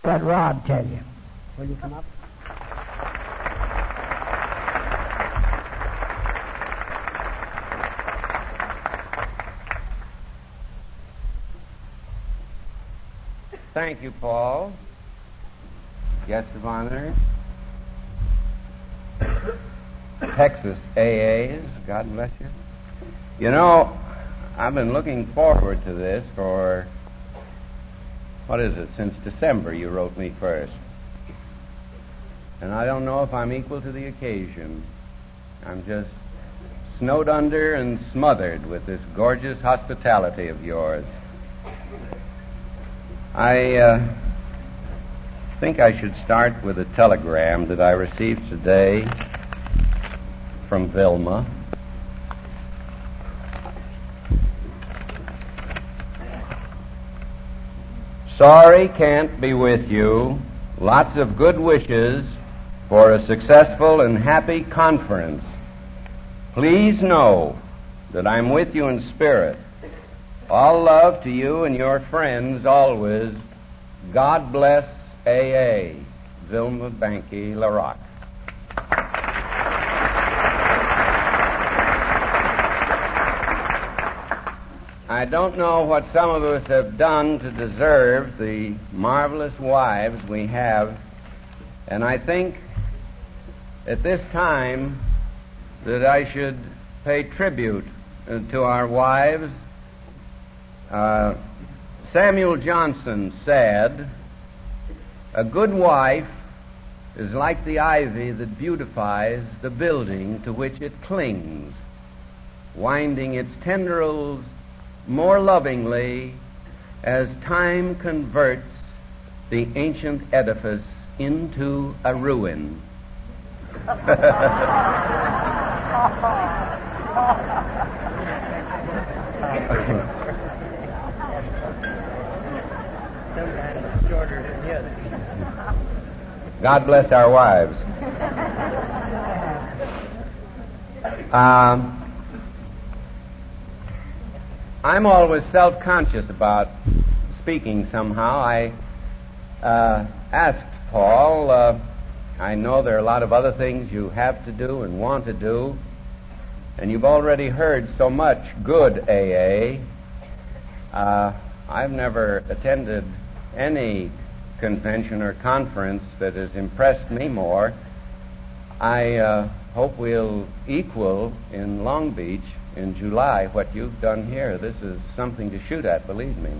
let Rod tell you. Will you come up? Thank you, Paul. Guest of honor. Texas AAs, God bless you. You know, I've been looking forward to this for, since December you wrote me first. And I don't know if I'm equal to the occasion. I'm just snowed under and smothered with this gorgeous hospitality of yours. I think I should start with a telegram that I received today from Vilma. Sorry can't be with you. Lots of good wishes for a successful and happy conference. Please know that I'm with you in spirit. All love to you and your friends always. God bless AA. Vilma Banky LaRock. I don't know what some of us have done to deserve the marvelous wives we have, and I think at this time that I should pay tribute to our wives. Samuel Johnson said, "A good wife is like the ivy that beautifies the building to which it clings, winding its tendrils more lovingly as time converts the ancient edifice into a ruin." God bless our wives. I'm always self-conscious about speaking somehow. I asked Paul, I know there are a lot of other things you have to do and want to do, and you've already heard so much good AA. I've never attended any convention or conference that has impressed me more. I hope we'll equal in Long Beach in July what you've done here. This is something to shoot at, believe me.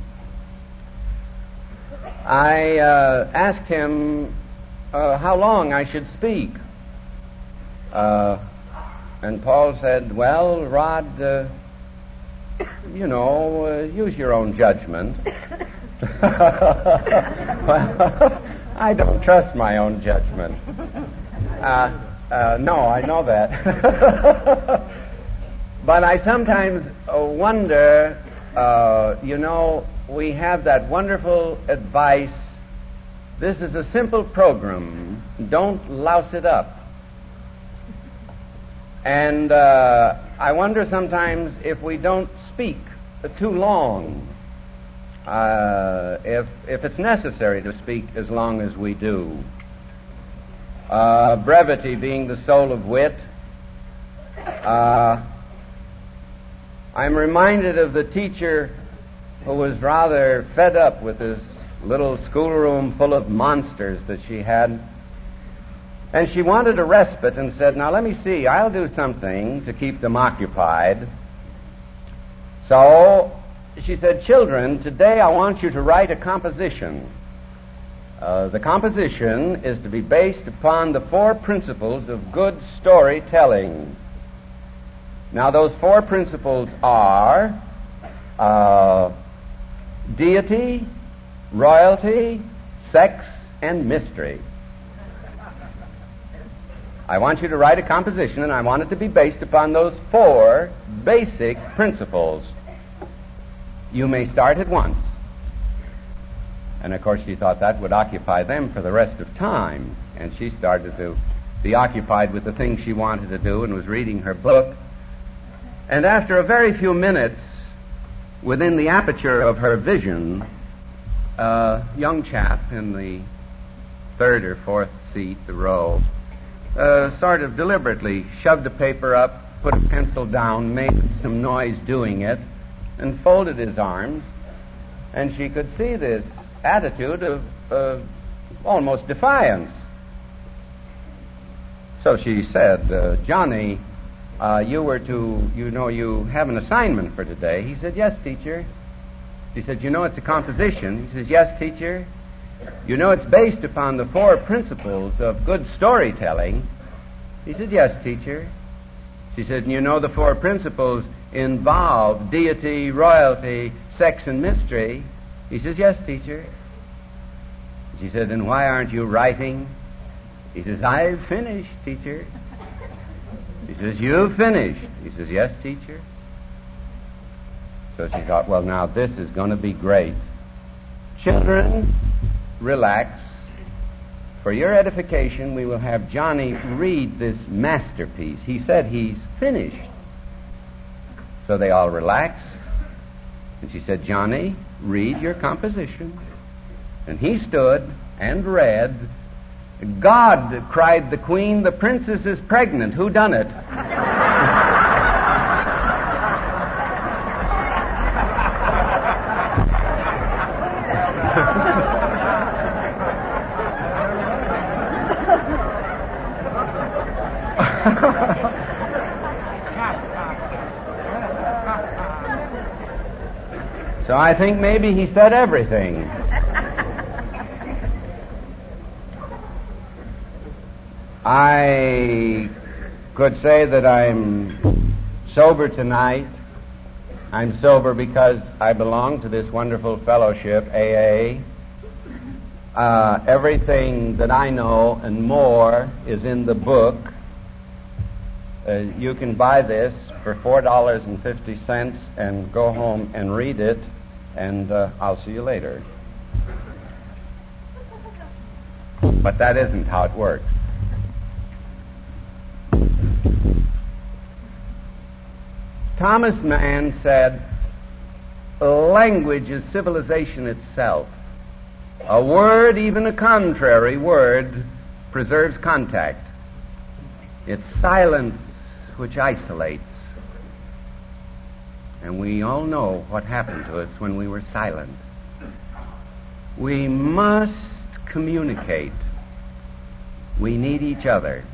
I asked him how long I should speak. And Paul said, "Well, Rod, use your own judgment." Well, I don't trust my own judgment. No, I know that. But I sometimes wonder, we have that wonderful advice, this is a simple program, don't louse it up. And I wonder sometimes if we don't speak too long, if it's necessary to speak as long as we do. Brevity being the soul of wit. I'm reminded of the teacher who was rather fed up with this little schoolroom full of monsters that she had. And she wanted a respite and said, "Now let me see, I'll do something to keep them occupied." So she said, "Children, today I want you to write a composition. The composition is to be based upon the 4 principles of good storytelling. Now those 4 principles are deity, royalty, sex, and mystery. I want you to write a composition, and I want it to be based upon those 4 basic principles. You may start at once." And of course she thought that would occupy them for the rest of time, and she started to be occupied with the things she wanted to do and was reading her book. And after a very few minutes, within the aperture of her vision, a young chap in the third or fourth seat, the row, sort of deliberately shoved a paper up, put a pencil down, made some noise doing it, and folded his arms, and she could see this attitude of almost defiance. So she said, Johnny, you have an assignment for today. He said, yes, teacher. She said, it's a composition. He says, yes, teacher. It's based upon the 4 principles of good storytelling. He said, yes, teacher. She said, the 4 principles involve deity, royalty, sex, and mystery. He says, yes, teacher. She said, then why aren't you writing? He says, I've finished, teacher. He says, you've finished. He says, yes, teacher. So she thought, well, now this is going to be great. Children, relax. For your edification, we will have Johnny read this masterpiece. He said he's finished. So they all relaxed. And she said, Johnny, read your composition. And he stood and read, God, cried the queen, the princess is pregnant. Who done it? So I think maybe he said everything. I could say that I'm sober tonight. I'm sober because I belong to this wonderful fellowship, AA. Everything that I know and more is in the book. You can buy this for $4.50 and go home and read it, and I'll see you later. But that isn't how it works. Thomas Mann said, language is civilization itself. A word, even a contrary word, preserves contact. It's silence which isolates. And we all know what happened to us when we were silent. We must communicate. We need each other.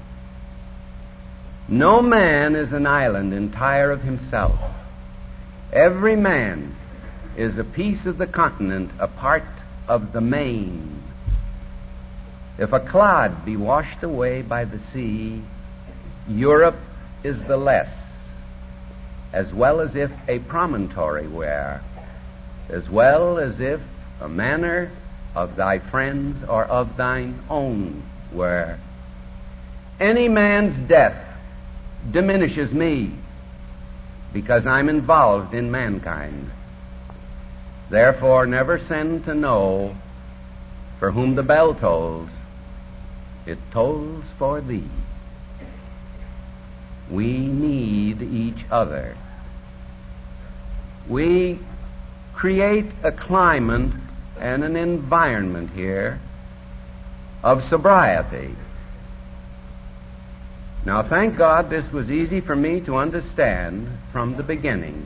No man is an island entire of himself. Every man is a piece of the continent, a part of the main. If a clod be washed away by the sea, Europe is the less, as well as if a promontory were, as well as if a manner of thy friends or of thine own were. Any man's death diminishes me because I'm involved in mankind. Therefore, never send to know for whom the bell tolls. It tolls for thee. We need each other. We create a climate and an environment here of sobriety. Now, thank God this was easy for me to understand from the beginning.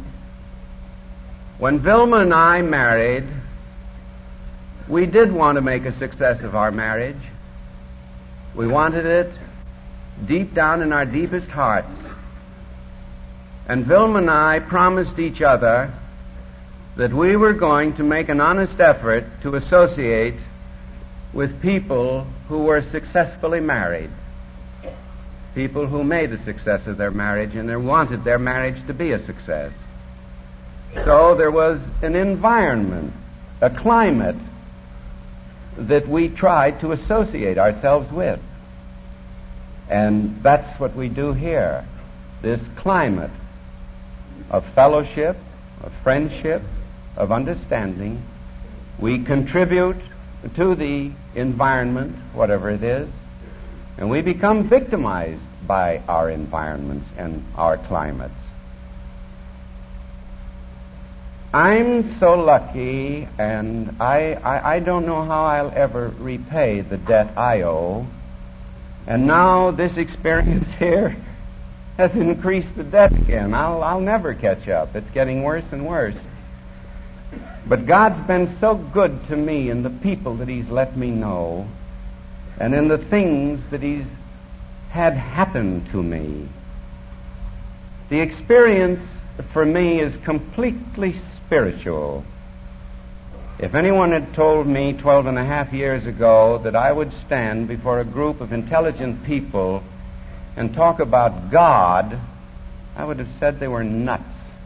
When Vilma and I married, we did want to make a success of our marriage. We wanted it deep down in our deepest hearts. And Vilma and I promised each other that we were going to make an honest effort to associate with people who were successfully married. People who made a success of their marriage and they wanted their marriage to be a success. So there was an environment, a climate that we tried to associate ourselves with. And that's what we do here. This climate of fellowship, of friendship, of understanding. We contribute to the environment, whatever it is, and we become victimized by our environments and our climates. I'm so lucky, and I don't know how I'll ever repay the debt I owe. And now this experience here has increased the debt again. I'll never catch up. It's getting worse and worse. But God's been so good to me in the people that He's let me know, and in the things that He's had happen to me. The experience for me is completely spiritual. If anyone had told me 12 and a half years ago that I would stand before a group of intelligent people and talk about God, I would have said they were nuts.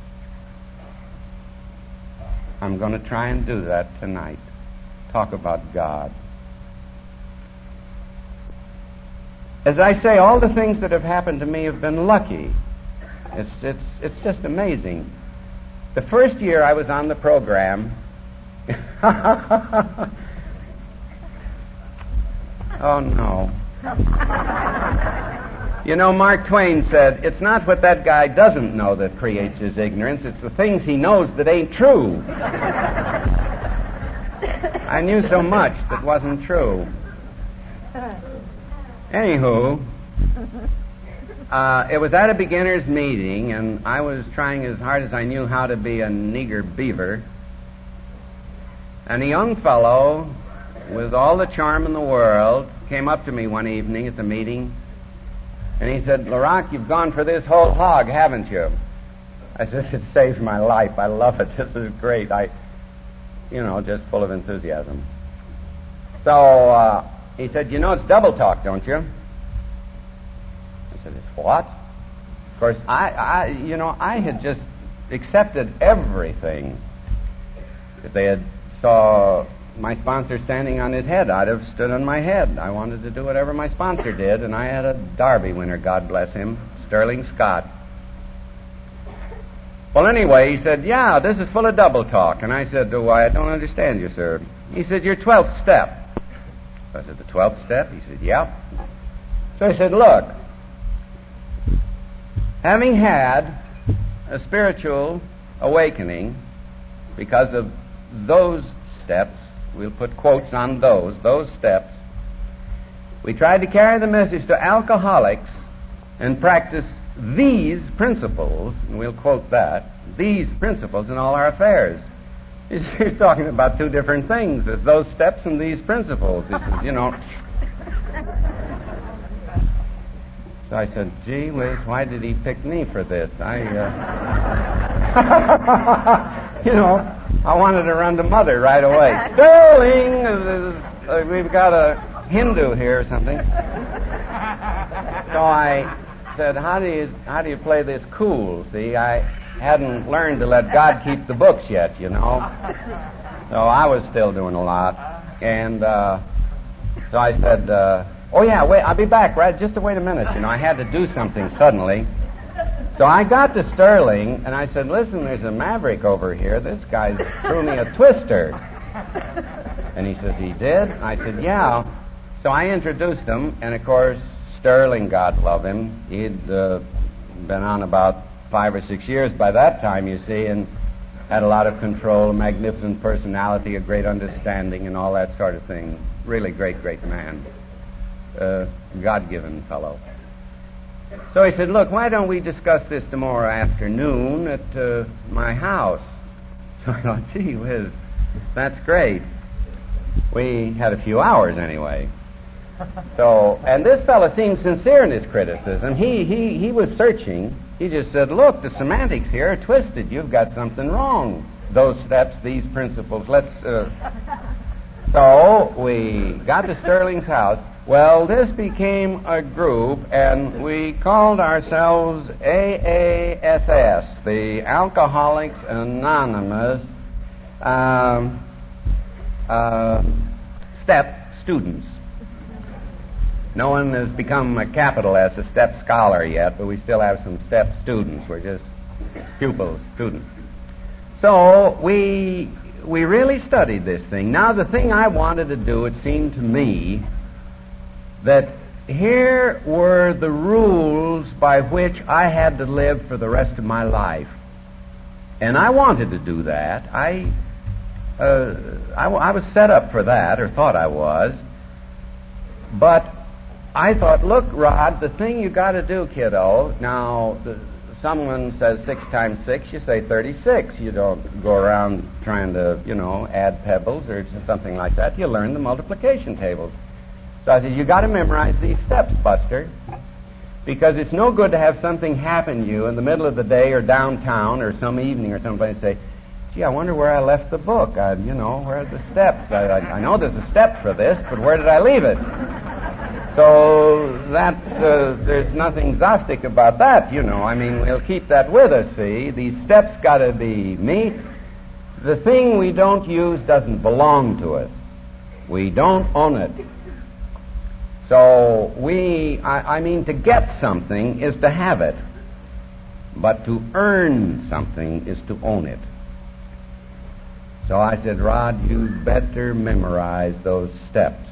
I'm going to try and do that tonight. Talk about God. As I say, all the things that have happened to me have been lucky. It's just amazing. The first year I was on the program, oh no. You know, Mark Twain said, it's not what that guy doesn't know that creates his ignorance, it's the things he knows that ain't true. I knew so much that wasn't true. Anywho, it was at a beginner's meeting, and I was trying as hard as I knew how to be a nigger beaver. And a young fellow with all the charm in the world came up to me one evening at the meeting, and he said, "LaRock, you've gone for this whole hog, haven't you?" I said, "It saved my life. I love it. This is great." Just full of enthusiasm. So he said, "You know it's double talk, don't you?" I said, "It's what?" Of course, I had just accepted everything. If they had saw my sponsor standing on his head, I'd have stood on my head. I wanted to do whatever my sponsor did, and I had a Derby winner, God bless him, Sterling Scott. Well, anyway, he said, "Yeah, this is full of double talk." And I said, "Oh, I don't understand you, sir." He said, "Your 12th step." So I said, "The 12th step?" He said, "Yeah." So I said, "Look, having had a spiritual awakening because of those steps," we'll put quotes on those steps, "we tried to carry the message to alcoholics and practice these principles," and we'll quote that, "these principles in all our affairs." He's talking about two different things. There's those steps and these principles. He says, So I said, "Gee whiz, why did he pick me for this?" I wanted to run to Mother right away. "Sterling, we've got a Hindu here or something." So I said, how do you play this cool? See, I hadn't learned to let God keep the books yet, So I was still doing a lot. And so I said, "Oh yeah, wait, I'll be back, right? Just wait a minute." I had to do something suddenly. So I got to Sterling, and I said, "Listen, there's a maverick over here. This guy threw me a twister." And he says, "He did?" I said, "Yeah." So I introduced him, and of course, Sterling, God love him, he'd been on about 5 or 6 years by that time, you see, and had a lot of control, a magnificent personality, a great understanding, and all that sort of thing. Really great, great man. God-given fellow. So he said, "Look, why don't we discuss this tomorrow afternoon at my house?" So I thought, gee whiz, that's great. We had a few hours anyway. So, and this fellow seemed sincere in his criticism. He was searching. He just said, "Look, the semantics here are twisted. You've got something wrong. Those steps, these principles. So we got to Sterling's house. Well, this became a group, and we called ourselves AASS, the Alcoholics Anonymous Step Students. No one has become a capital S, a step scholar yet, but we still have some step students. We're just pupils, students. So we really studied this thing. Now, the thing I wanted to do, it seemed to me, that here were the rules by which I had to live for the rest of my life. And I wanted to do that. I was set up for that, or thought I was. But I thought, look, Rod, the thing you got to do, kiddo, now, someone says 6 times 6, you say 36. You don't go around trying to, add pebbles or something like that. You learn the multiplication tables. So I said, you got to memorize these steps, Buster, because it's no good to have something happen to you in the middle of the day or downtown or some evening or something and say, gee, I wonder where I left the book. Where are the steps? I know there's a step for this, but where did I leave it? So there's nothing Gnostic about that, we'll keep that with us, see. These steps got to be me. The thing we don't use doesn't belong to us. We don't own it. So to get something is to have it. But to earn something is to own it. So I said, Rod, you better memorize those steps.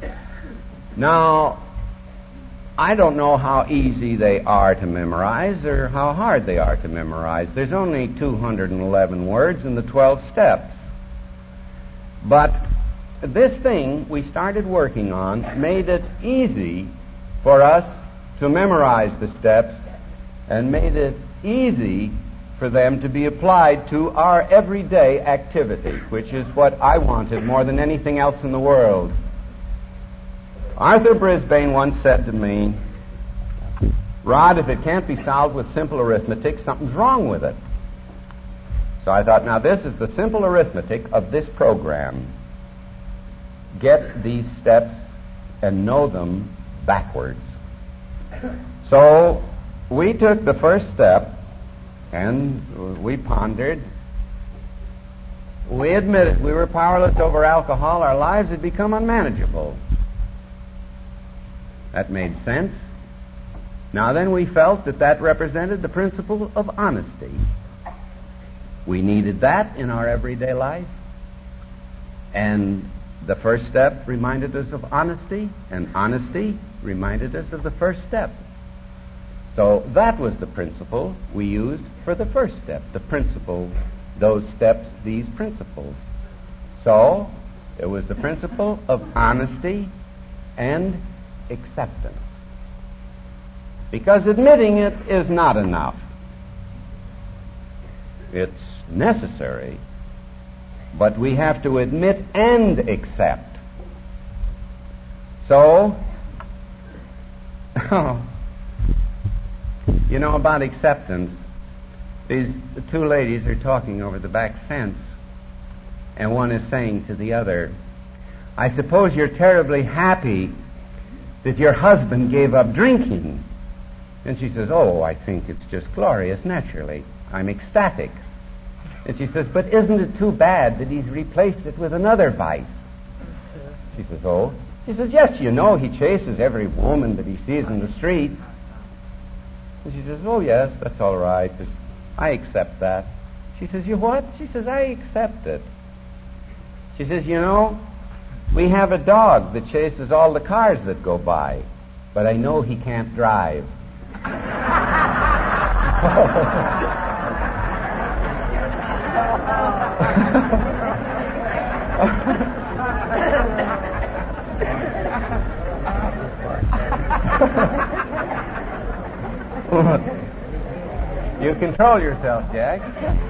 Now, I don't know how easy they are to memorize or how hard they are to memorize. There's only 211 words in the 12 steps. But this thing we started working on made it easy for us to memorize the steps and made it easy for them to be applied to our everyday activity, which is what I wanted more than anything else in the world. Arthur Brisbane once said to me, Rod, if it can't be solved with simple arithmetic, something's wrong with it. So I thought, now this is the simple arithmetic of this program. Get these steps and know them backwards. So we took the first step and we pondered. We admitted we were powerless over alcohol. Our lives had become unmanageable. That made sense. Now then, we felt that represented the principle of honesty. We needed that in our everyday life. And the first step reminded us of honesty, and honesty reminded us of the first step. So that was the principle we used for the first step. The principle, those steps, these principles. So it was the principle of honesty and acceptance. Because admitting it is not enough. It's necessary, but we have to admit and accept. So, about acceptance, these two ladies are talking over the back fence, and one is saying to the other, I suppose you're terribly happy that your husband gave up drinking. And she says, oh, I think it's just glorious, naturally. I'm ecstatic. And she says, but isn't it too bad that he's replaced it with another vice? She says, oh. She says, yes, he chases every woman that he sees in the street. And she says, oh, yes, that's all right. I accept that. She says, you what? She says, I accept it. She says, we have a dog that chases all the cars that go by, but I know he can't drive. You control yourself, Jack.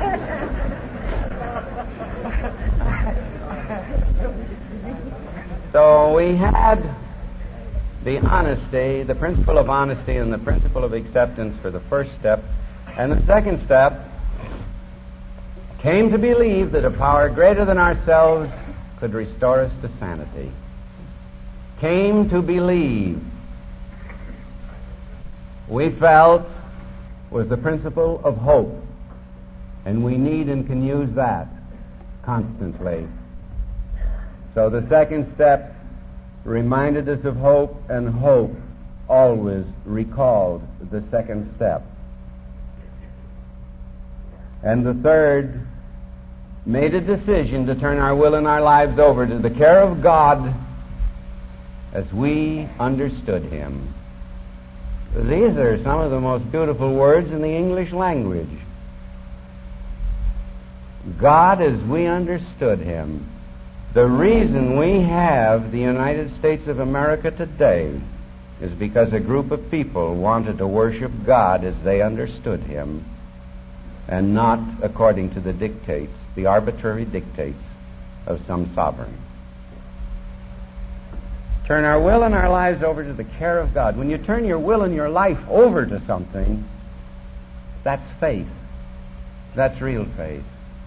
So we had the honesty, the principle of honesty and the principle of acceptance for the first step. And the second step came to believe that a power greater than ourselves could restore us to sanity. Came to believe, we felt, was the principle of hope. And we need and can use that constantly. So the second step reminded us of hope, and hope always recalled the second step. And the third made a decision to turn our will and our lives over to the care of God as we understood Him. These are some of the most beautiful words in the English language. God as we understood him. The reason we have the United States of America today is because a group of people wanted to worship God as they understood him, and not according to the dictates, the arbitrary dictates of some sovereign. Turn our will and our lives over to the care of God. When you turn your will and your life over to something, that's faith. That's real faith.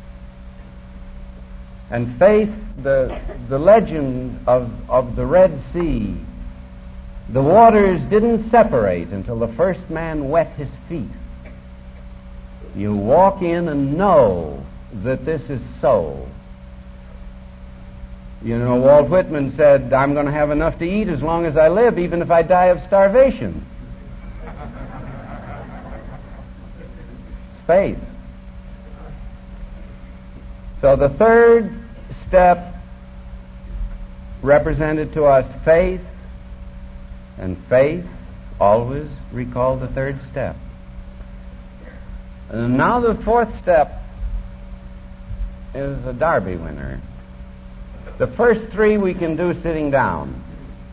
And faith, the legend of the Red Sea, the waters didn't separate until the first man wet his feet. You walk in and know that this is so. You know, Walt Whitman said, I'm going to have enough to eat as long as I live, even if I die of starvation. Faith. So the third step represented to us faith, and faith always recall the third step. And now the fourth step is a Derby winner. The first three we can do sitting down.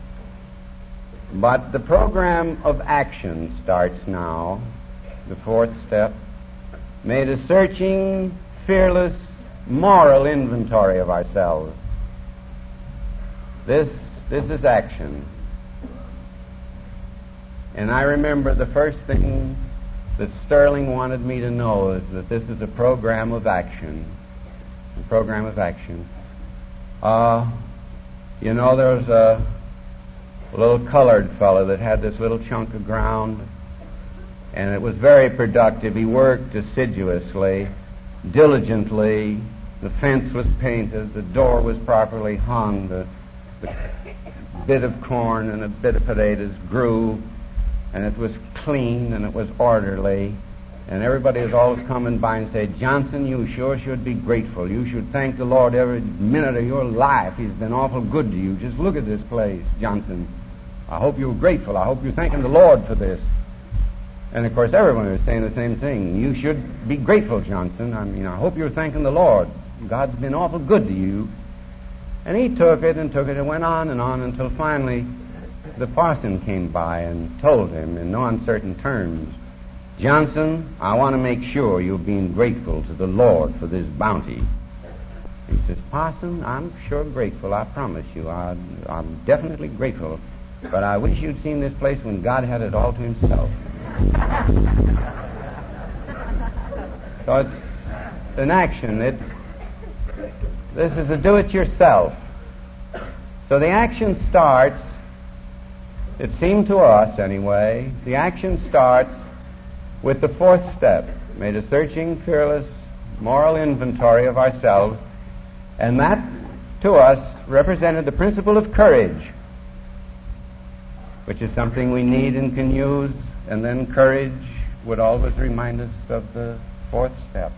But the program of action starts now, the fourth step, made a searching, fearless, moral inventory of ourselves. This is action. And I remember the first thing that Sterling wanted me to know is that this is a program of action. A program of action. You know, there was a little colored fellow that had this little chunk of ground, and it was very productive. He worked assiduously, diligently. The fence was painted, the door was properly hung, the bit of corn and a bit of potatoes grew, and it was clean and it was orderly. And everybody was always coming by and say, Johnson, you sure should be grateful. You should thank the Lord every minute of your life. He's been awful good to you. Just look at this place, Johnson. I hope you're grateful. I hope you're thanking the Lord for this. And, of course, everyone was saying the same thing. You should be grateful, Johnson. I hope you're thanking the Lord. God's been awful good to you. And he took it and went on until finally the parson came by and told him in no uncertain terms, Johnson, I want to make sure you're being grateful to the Lord for this bounty. He says, Parson, I'm sure grateful, I promise you. I'm definitely grateful. But I wish you'd seen this place when God had it all to himself. So it's an action. This is a do-it-yourself. So the action starts, it seemed to us anyway, the action starts with the fourth step, made a searching, fearless, moral inventory of ourselves, and that, to us, represented the principle of courage, which is something we need and can use, and then courage would always remind us of the fourth step.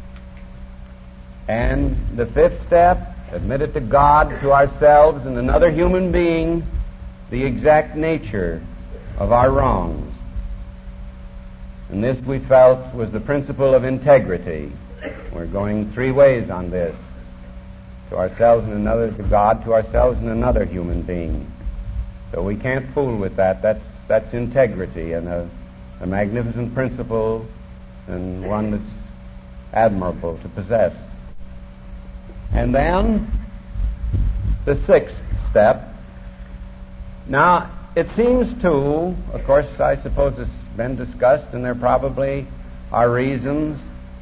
And the fifth step, admitted to God, to ourselves, and another human being, the exact nature of our wrongs. And this, we felt, was the principle of integrity. We're going three ways on this. To ourselves and another, to God, to ourselves and another human being. So we can't fool with that. That's integrity, and a magnificent principle, and one that's admirable to possess. And then the sixth step. Now, it seems to, of course, I suppose it's been discussed, and there probably are reasons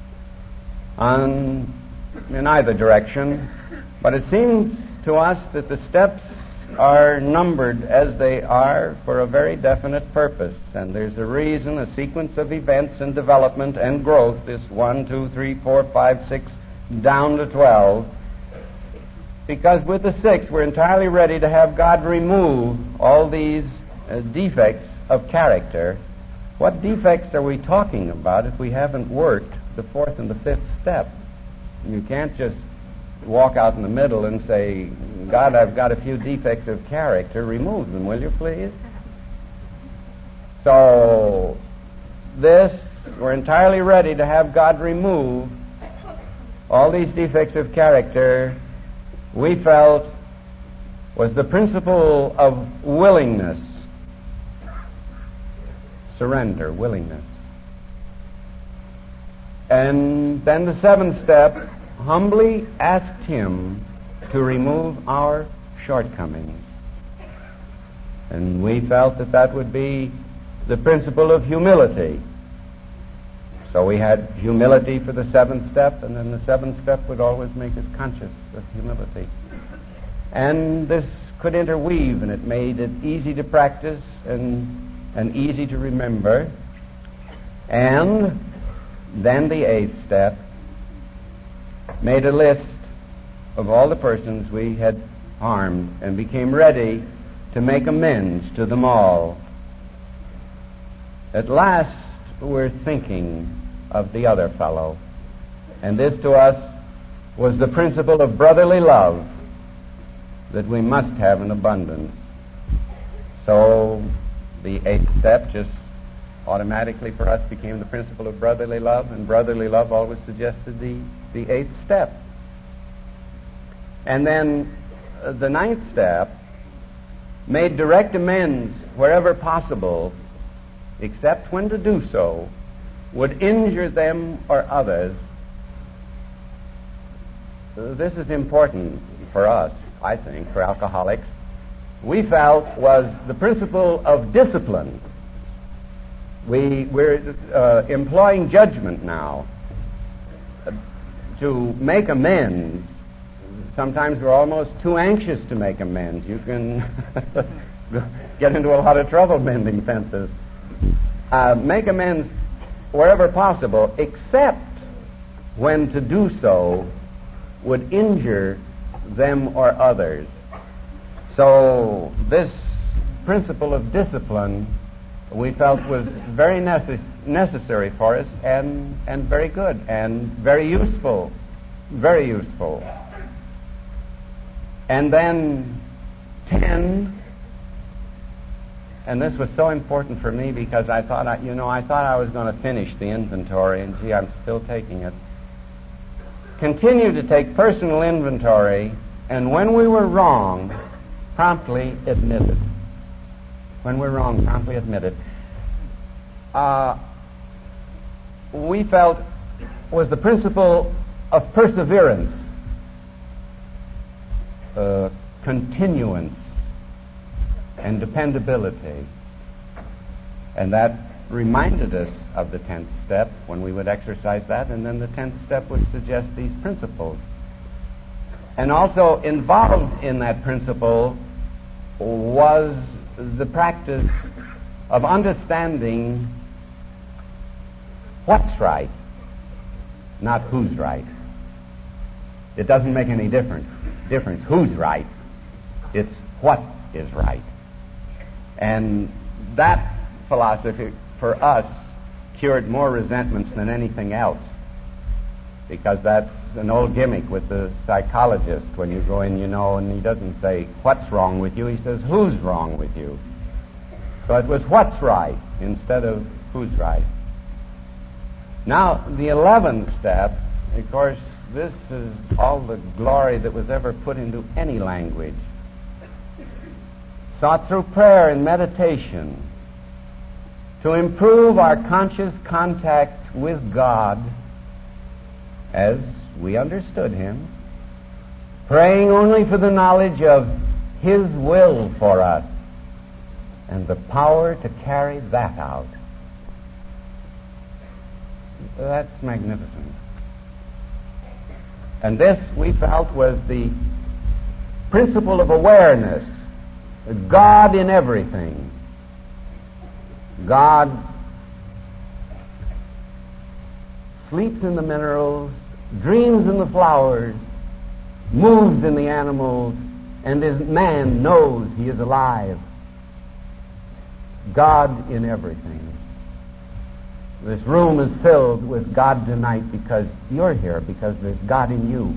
in either direction, but it seems to us that the steps are numbered as they are for a very definite purpose, and there's a reason, a sequence of events and development and growth, this 1, 2, 3, 4, 5, 6, down to 12, because with the 6 we're entirely ready to have God remove all these defects of character. What defects are we talking about if we haven't worked the fourth and the fifth step? You can't just walk out in the middle and say, God, I've got a few defects of character, remove them, will you please? So, this, we're entirely ready to have God remove all these defects of character, we felt was the principle of willingness, surrender, willingness. And then the seventh step, humbly asked Him to remove our shortcomings. And we felt that that would be the principle of humility. So we had humility for the seventh step, and then the seventh step would always make us conscious of humility. And this could interweave, and it made it easy to practice and easy to remember. And then the eighth step made a list of all the persons we had harmed and became ready to make amends to them all. At last, we're thinking of the other fellow. And this to us was the principle of brotherly love that we must have in abundance. So the eighth step just automatically for us became the principle of brotherly love, and brotherly love always suggested the eighth step. And then the ninth step made direct amends wherever possible, except when to do so would injure them or others. This is important for us, I think, for alcoholics. We felt was the principle of discipline. We're employing judgment now to make amends. Sometimes we're almost too anxious to make amends. You can get into a lot of trouble mending fences. Make amends wherever possible, except when to do so would injure them or others. So this principle of discipline we felt was very necessary for us and very good and very useful. Very useful. And then 10, and this was so important for me because I thought I was going to finish the inventory, and gee, I'm still taking it. Continue to take personal inventory, and when we were wrong, promptly admit it. When we're wrong, promptly admit it. We felt was the principle of perseverance, continuance, and dependability. And that reminded us of the 10th step when we would exercise that, and then the 10th step would suggest these principles. And also involved in that principle was the practice of understanding what's right, not who's right. It doesn't make any difference who's right. It's what is right. And that philosophy for us cured more resentments than anything else, because that's an old gimmick with the psychologist. When you go in, and he doesn't say what's wrong with you, he says who's wrong with you. So it was what's right instead of who's right. Now, the 11th step, of course, this is all the glory that was ever put into any language. Sought through prayer and meditation to improve our conscious contact with God as we understood Him, praying only for the knowledge of His will for us and the power to carry that out. That's magnificent. And this, we felt, was the principle of awareness. God in everything. God sleeps in the minerals, dreams in the flowers, moves in the animals, and as man knows he is alive. God in everything. This room is filled with God tonight because you're here, because there's God in you.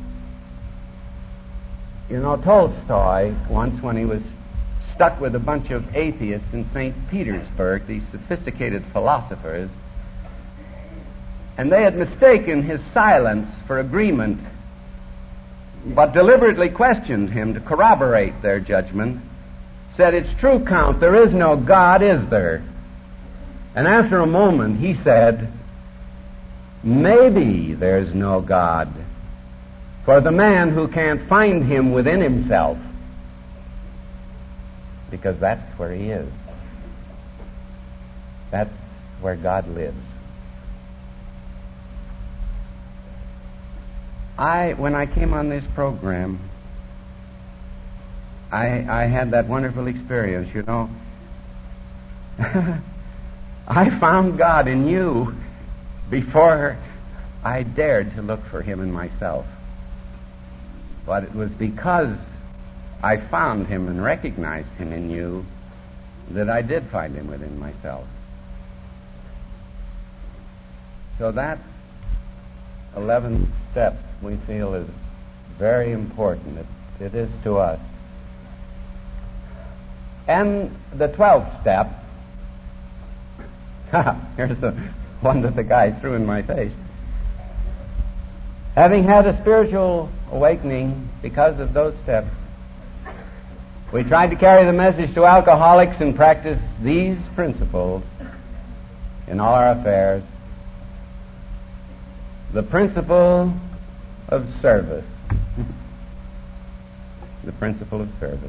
Tolstoy, once when he was stuck with a bunch of atheists in St. Petersburg, these sophisticated philosophers, And they had mistaken his silence for agreement, but deliberately questioned him to corroborate their judgment. Said, "It's true, Count, there is no God, is there?" And after a moment he said, "Maybe there's no God for the man who can't find him within himself." Because that's where he is. That's where God lives. When I came on this program, I had that wonderful experience, you know. I found God in you before I dared to look for him in myself. But it was because I found him and recognized him in you that I did find him within myself. So that 11th step we feel is very important. It is to us. And the 12th step, here's the one that the guy threw in my face. Having had a spiritual awakening because of those steps, we tried to carry the message to alcoholics and practice these principles in all our affairs. The principle of service. The principle of service.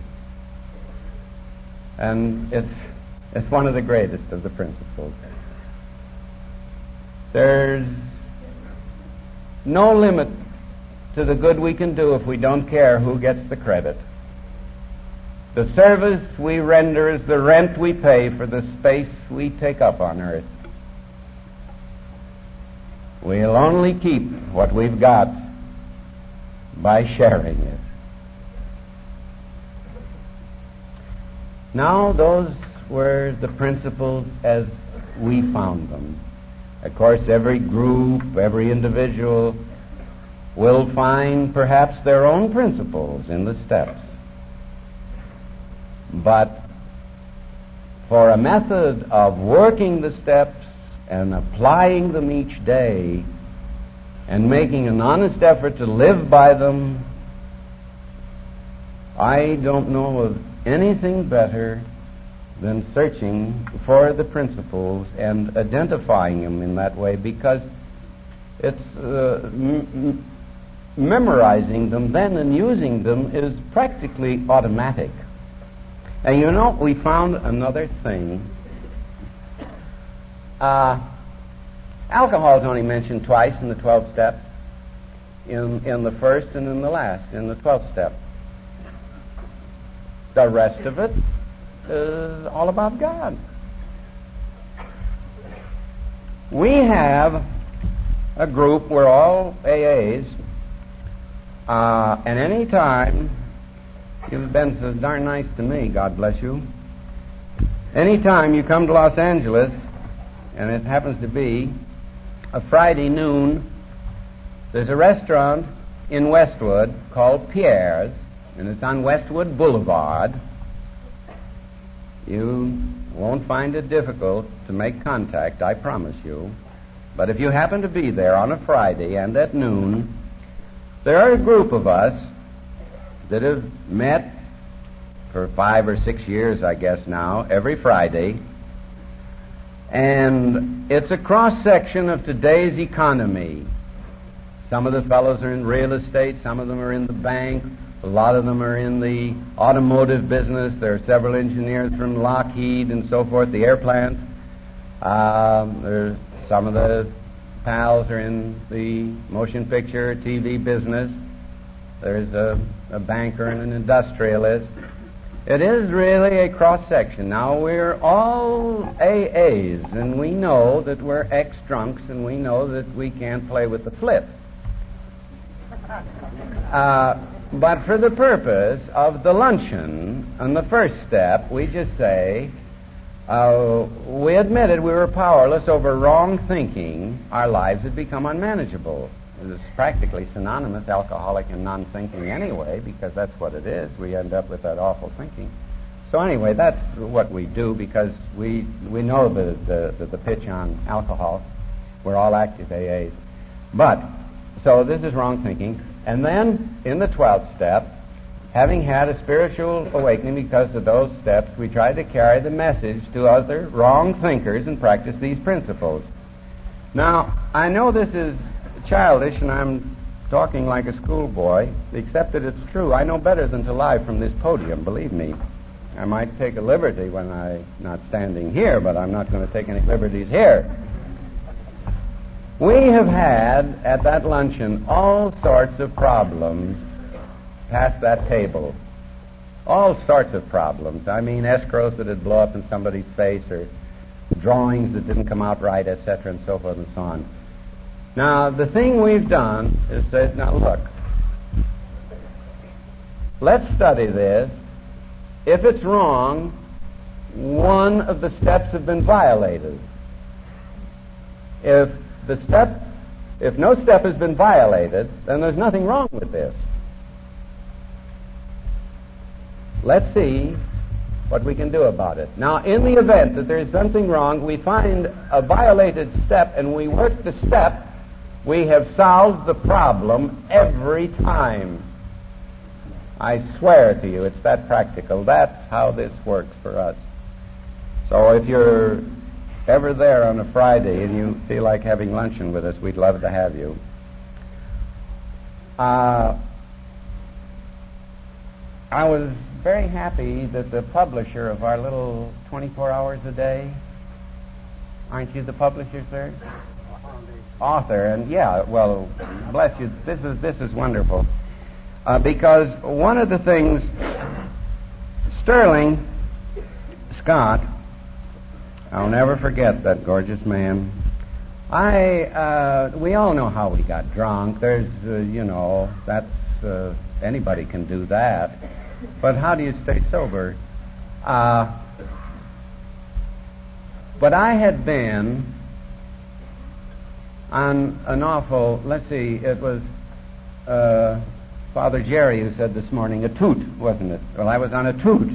And it's one of the greatest of the principles. There's no limit to the good we can do if we don't care who gets the credit. The service we render is the rent we pay for the space we take up on earth. We'll only keep what we've got by sharing it. Now, those were the principles as we found them. Of course, every group, every individual will find perhaps their own principles in the steps. But for a method of working the steps and applying them each day and making an honest effort to live by them, I don't know of anything better than searching for the principles and identifying them in that way, because it's memorizing them then and using them is practically automatic. And you know, we found another thing. Alcohol is only mentioned twice in the 12th step, in the first and in the last, in the 12th step. The rest of it is all about God. We have a group, we're all AAs, and any time, you've been so darn nice to me, God bless you. Any time you come to Los Angeles, and it happens to be a Friday noon, there's a restaurant in Westwood called Pierre's, and it's on Westwood Boulevard. You won't find it difficult to make contact, I promise you. But if you happen to be there on a Friday and at noon, there are a group of us that have met for 5 or 6 years, I guess now, every Friday. And it's a cross-section of today's economy. Some of the fellows are in real estate, some of them are in the bank, a lot of them are in the automotive business. There are several engineers from Lockheed and so forth, the air plants. There's some of the pals are in the motion picture, TV business. There's a banker and an industrialist. It is really a cross-section. Now, we're all AAs, and we know that we're ex-drunks, and we know that we can't play with the flip. But for the purpose of the luncheon, on the first step, we just say, we admitted we were powerless over wrong thinking. Our lives had become unmanageable. It's practically synonymous, alcoholic and non-thinking anyway, because that's what it is. We end up with that awful thinking. So anyway, that's what we do, because we know the pitch on alcohol. We're all active AAs. But, so this is wrong thinking. And then, in the 12th step, having had a spiritual awakening because of those steps, we try to carry the message to other wrong thinkers and practice these principles. Now, I know this is childish and I'm talking like a schoolboy, except that it's true. I know better than to lie from this podium, believe me. I might take a liberty when I'm not standing here, but I'm not going to take any liberties here. We have had, at that luncheon, all sorts of problems past that table. All sorts of problems. I mean, escrows that would blow up in somebody's face, or drawings that didn't come out right, etc., and so forth and so on. Now, the thing we've done is say, now look, let's study this. If it's wrong, one of the steps have been violated. If no step has been violated, then there's nothing wrong with this. Let's see what we can do about it. Now, in the event that there is something wrong, we find a violated step and we work the step, we have solved the problem every time. I swear to you, it's that practical. That's how this works for us. So if you're ever there on a Friday and you feel like having luncheon with us, we'd love to have you. I was very happy that the publisher of our little 24 Hours a Day, aren't you the publisher, sir? Author, and yeah, well, bless you, this is wonderful. Because one of the things, Sterling Scott, I'll never forget that gorgeous man. We all know how we got drunk. There's, anybody can do that. But how do you stay sober? But I had been on an awful, let's see, it was Father Jerry who said this morning, a toot, wasn't it? Well, I was on a toot.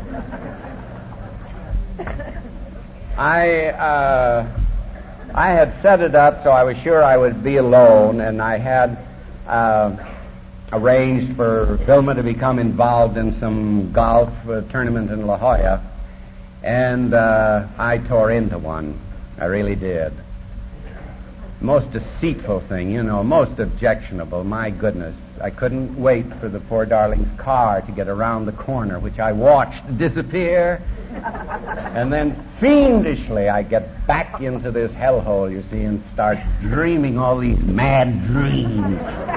I had set it up so I was sure I would be alone, and I had arranged for Vilma to become involved in some golf tournament in La Jolla, and I tore into one. I really did. Most deceitful thing, most objectionable. My goodness. I couldn't wait for the poor darling's car to get around the corner, which I watched disappear. And then fiendishly I get back into this hellhole, you see, and start dreaming all these mad dreams.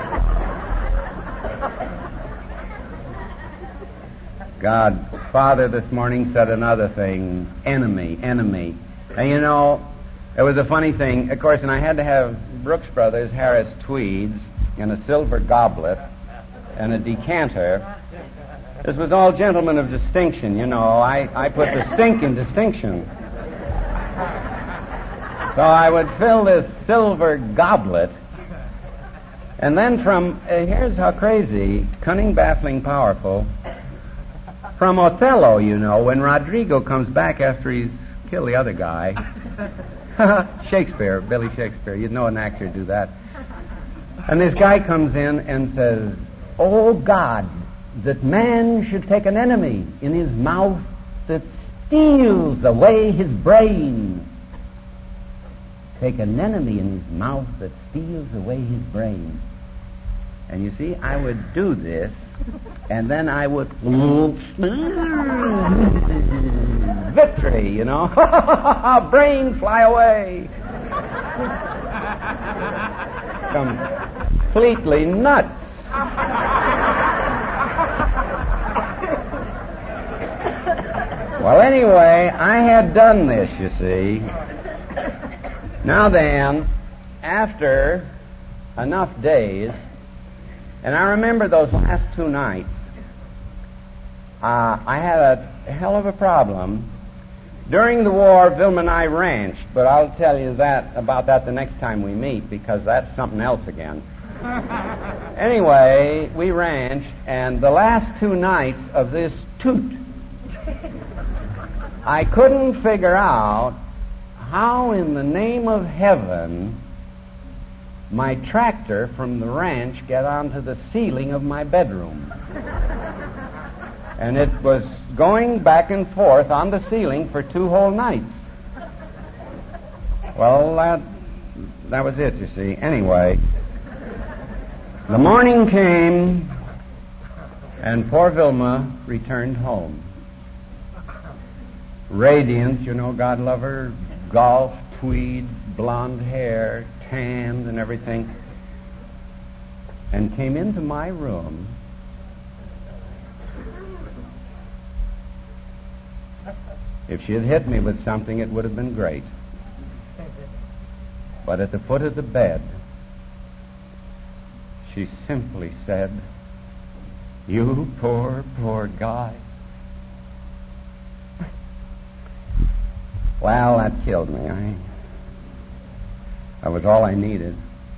God, Father this morning said another thing, enemy. And it was a funny thing, of course, and I had to have Brooks Brothers Harris tweeds and a silver goblet and a decanter. This was all gentlemen of distinction, I put the stink in distinction. So I would fill this silver goblet, and then here's how crazy, cunning, baffling, powerful, from Othello, when Rodrigo comes back after he's killed the other guy. Shakespeare, Billy Shakespeare. You'd know an actor do that. And this guy comes in and says, "Oh God, that man should take an enemy in his mouth that steals away his brain." Take an enemy in his mouth that steals away his brain. And you see, I would do this, and then I would victory, brain fly away. Completely nuts. Well, anyway, I had done this, you see. Now then, after enough days, and I remember those last 2 nights, I had a hell of a problem. During the war, Vilma and I ranched, but I'll tell you about that the next time we meet, because that's something else again. Anyway, we ranched, and the last 2 nights of this toot, I couldn't figure out how in the name of heaven my tractor from the ranch got onto the ceiling of my bedroom. And it was going back and forth on the ceiling for 2 whole nights. Well, that was it, you see. Anyway, the morning came, and poor Vilma returned home. Radiant, you know, God love her, golf, tweed, blonde hair, tanned and everything, and came into my room. If she had hit me with something, it would have been great. But at the foot of the bed, she simply said, "You poor, poor guy." Well, that killed me. That was all I needed.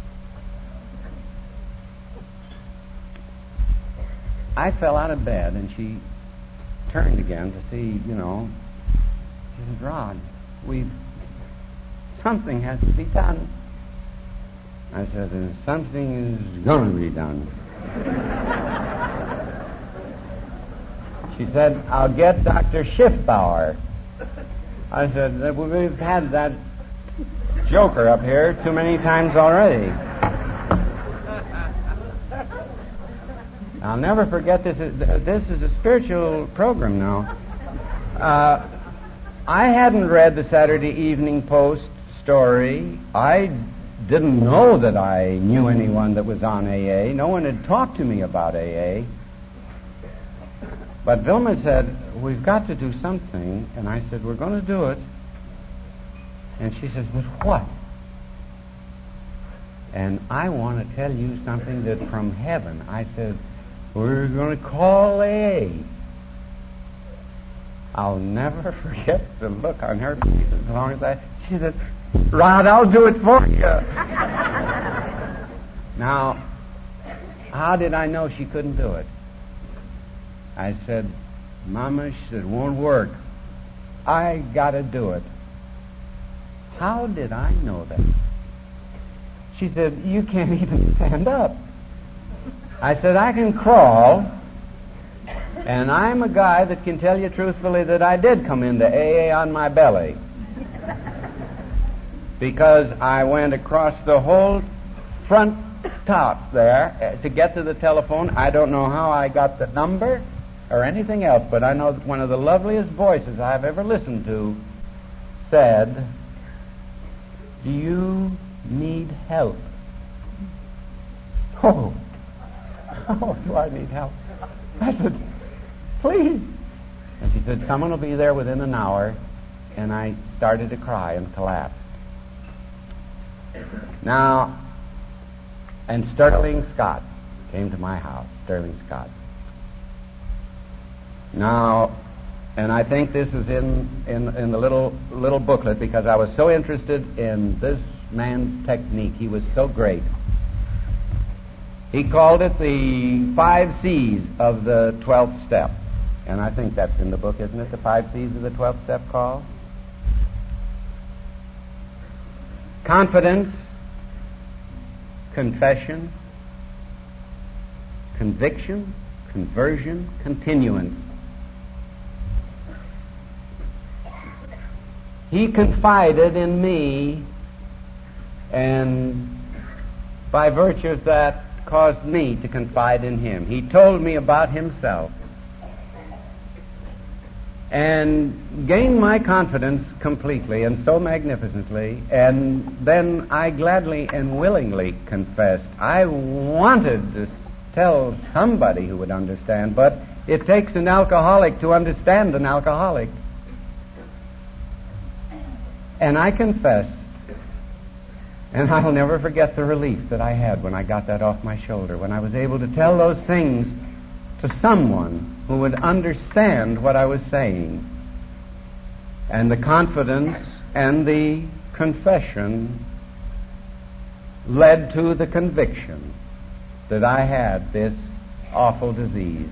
I fell out of bed, and she turned again to see, you know. She said, "Rod, something has to be done." I said, "Something is going to be done." She said, "I'll get Dr. Schiffbauer." I said, "We've had that joker up here too many times already." I'll never forget this. This is a spiritual program now. I hadn't read the Saturday Evening Post story. I didn't know that I knew anyone that was on AA. No one had talked to me about AA. But Vilma said, "We've got to do something." And I said, "We're going to do it." And she says, "But what?" And I want to tell you something that from heaven. I said, "We're going to call AA." I'll never forget the look on her face as long as she said, "Rod, I'll do it for you." Now, how did I know she couldn't do it? I said, "Mama," she said, "it won't work. I got to do it." How did I know that? She said, "You can't even stand up." I said, "I can crawl, and I'm a guy that can tell you truthfully that I did come into AA on my belly, because I went across the whole front top there to get to the telephone. I don't know how I got the number or anything else, but I know that one of the loveliest voices I've ever listened to said, "Do you need help?" Oh, do I need help? I said, "Please." And she said, "Someone will be there within an hour." And I started to cry and collapsed. Now, and Sterling Scott came to my house, Sterling Scott. Now, and I think this is in the little booklet, because I was so interested in this man's technique. He was so great. He called it the 5 C's of the 12th step. And I think that's in the book, isn't it? The 5 C's of the 12th step call? Confidence, confession, conviction, conversion, continuance. He confided in me, and by virtue of that, caused me to confide in him. He told me about himself and gained my confidence completely and so magnificently, and then I gladly and willingly confessed. I wanted to tell somebody who would understand, but it takes an alcoholic to understand an alcoholic. And I confessed, and I'll never forget the relief that I had when I got that off my shoulder, when I was able to tell those things to someone who would understand what I was saying. And the confidence and the confession led to the conviction that I had this awful disease,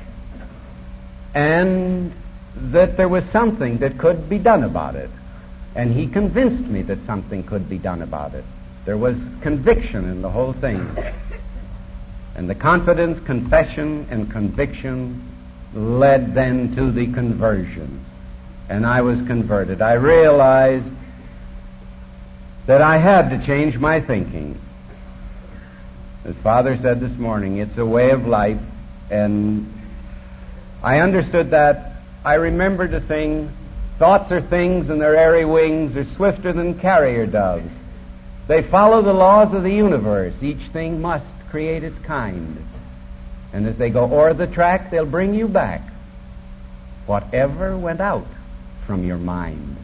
and that there was something that could be done about it. And he convinced me that something could be done about it. There was conviction in the whole thing. And the confidence, confession, and conviction led then to the conversion. And I was converted. I realized that I had to change my thinking. As Father said this morning, it's a way of life, and I understood that. I remembered a thing. Thoughts are things, and their airy wings are swifter than carrier doves. They follow the laws of the universe. Each thing must create its kind. And as they go o'er the track, they'll bring you back whatever went out from your mind.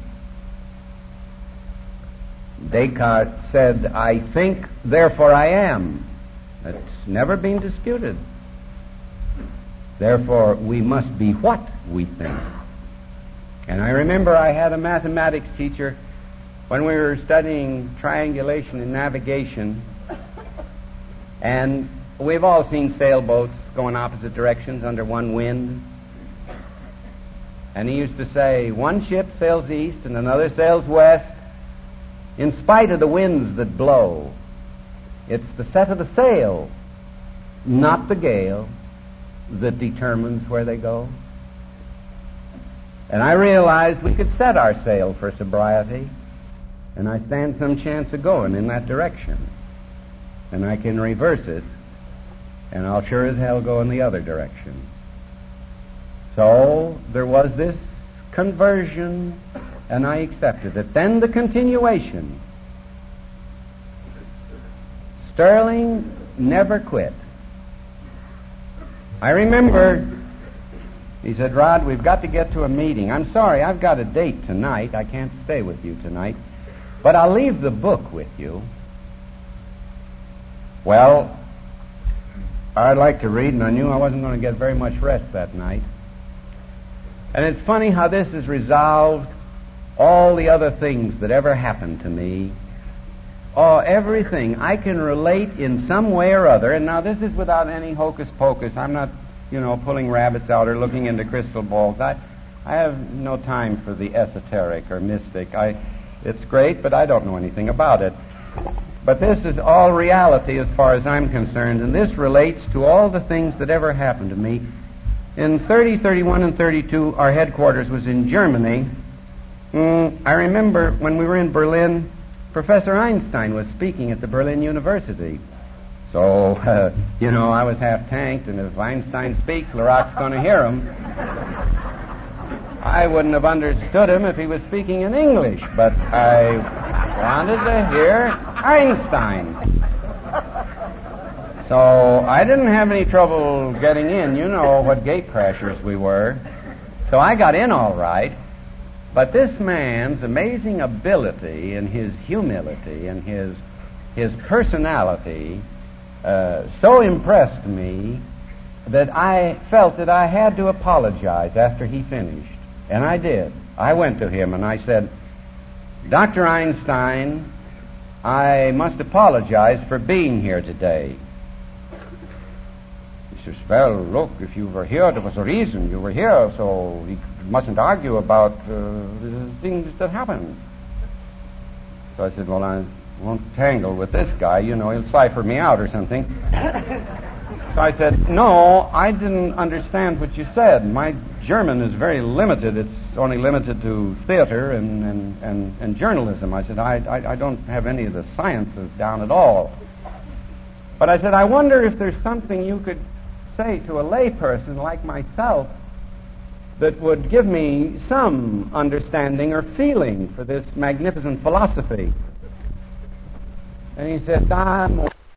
Descartes said, I think, therefore I am. That's never been disputed. Therefore, we must be what we think. And I remember I had a mathematics teacher when we were studying triangulation and navigation, and we've all seen sailboats going opposite directions under one wind. And he used to say, one ship sails east and another sails west, in spite of the winds that blow. It's the set of the sail, not the gale, that determines where they go. And I realized we could set our sail for sobriety, and I stand some chance of going in that direction. And I can reverse it, and I'll sure as hell go in the other direction. So there was this conversion, and I accepted it. Then the continuation. Sterling never quit. I remember he said, Rod, we've got to get to a meeting. I'm sorry, I've got a date tonight. I can't stay with you tonight. But I'll leave the book with you. Well, I'd like to read, and I knew I wasn't going to get very much rest that night. And it's funny how this has resolved all the other things that ever happened to me. Oh, everything I can relate in some way or other. And now this is without any hocus pocus. I'm not, pulling rabbits out or looking into crystal balls. I have no time for the esoteric or mystic. It's great, but I don't know anything about it. But this is all reality as far as I'm concerned, and this relates to all the things that ever happened to me. In 30, 31, and 32, our headquarters was in Germany. I remember when we were in Berlin, Professor Einstein was speaking at the Berlin University. So, I was half-tanked, and if Einstein speaks, Larocque's going to hear him. I wouldn't have understood him if he was speaking in English, but I wanted to hear Einstein. So I didn't have any trouble getting in. You know what gate crashers we were. So I got in all right. But this man's amazing ability and his humility and his personality so impressed me that I felt that I had to apologize after he finished. And I did. I went to him and I said, Dr. Einstein, I must apologize for being here today. He says, well, look, if you were here, there was a reason you were here, so you mustn't argue about the things that happened. So I said, well, I won't tangle with this guy, he'll cipher me out or something. So I said, no, I didn't understand what you said. My German is very limited. It's only limited to theater and journalism. I said, I don't have any of the sciences down at all. But I said, I wonder if there's something you could say to a layperson like myself that would give me some understanding or feeling for this magnificent philosophy. And he said, I'm